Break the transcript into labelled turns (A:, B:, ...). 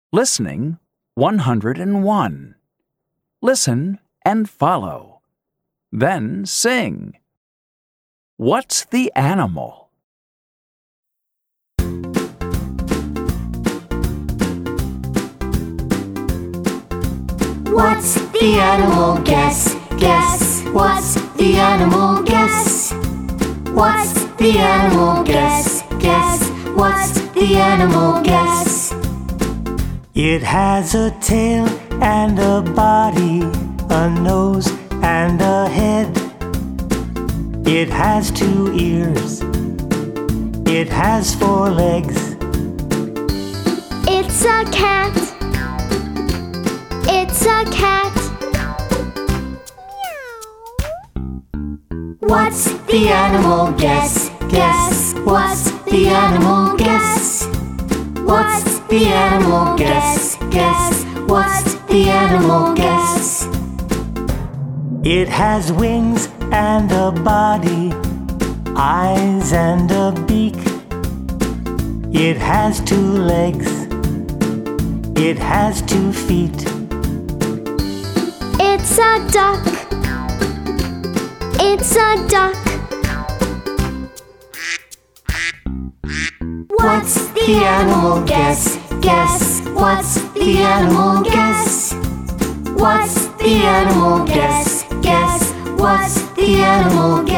A: Listening 101. Listen and follow. Then sing. What's the animal?
B: What's the animal? Guess, guess. What's the animal? Guess. What's the animal? Guess, guess. What's the animal? Guess.
C: It has a tail and a body, a nose and a head. It has 2 ears. It has 4 legs.
B: It's a cat. It's a cat. What's the animal? Guess, guess. What's the animal? Guess. What's the animal? Guess, guess. What's the animal? Guess.
C: It has wings and a body, eyes and a beak. It has 2 legs. It has 2 feet.
B: It's a duck. It's a duck. What's the animal? Guess, guess. What's the animal? Guess. What's the animal? Guess, guess. What's the animal? Guess.